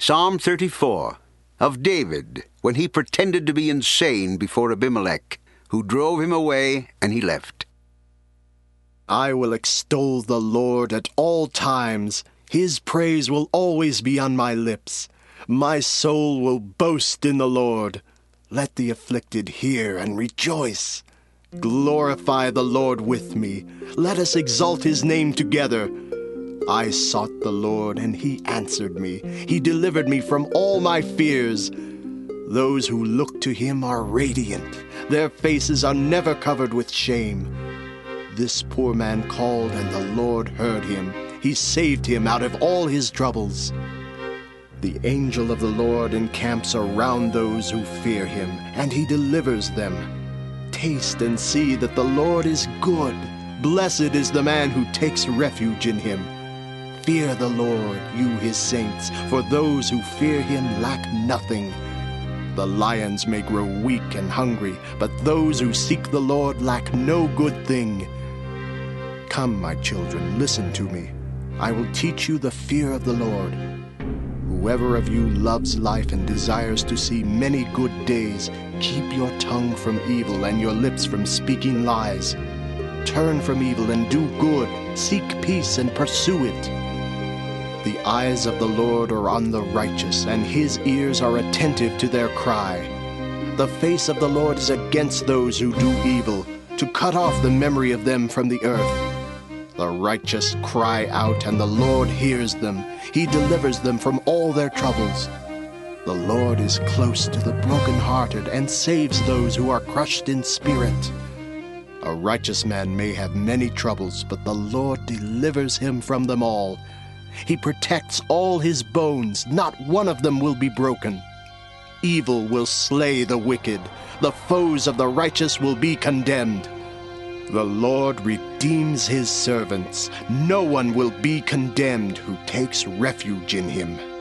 Psalm 34, of David, when he pretended to be insane before Abimelech, who drove him away, and he left. I will extol the Lord at all times. His praise will always be on my lips. My soul will boast in the Lord. Let the afflicted hear and rejoice. Glorify the Lord with me. Let us exalt his name together. I sought the Lord, and he answered me. He delivered me from all my fears. Those who look to him are radiant. Their faces are never covered with shame. This poor man called, and the Lord heard him. He saved him out of all his troubles. The angel of the Lord encamps around those who fear him, and he delivers them. Taste and see that the Lord is good. Blessed is the man who takes refuge in him. Fear the Lord, you his saints, for those who fear him lack nothing. The lions may grow weak and hungry, but those who seek the Lord lack no good thing. Come, my children, listen to me. I will teach you the fear of the Lord. Whoever of you loves life and desires to see many good days, keep your tongue from evil and your lips from speaking lies. Turn from evil and do good. Seek peace and pursue it. The eyes of the Lord are on the righteous, and his ears are attentive to their cry. The face of the Lord is against those who do evil, to cut off the memory of them from the earth. The righteous cry out, and the Lord hears them. He delivers them from all their troubles. The Lord is close to the brokenhearted and saves those who are crushed in spirit. A righteous man may have many troubles, but the Lord delivers him from them all. He protects all his bones. Not one of them will be broken. Evil will slay the wicked. The foes of the righteous will be condemned. The Lord redeems his servants. No one will be condemned who takes refuge in him.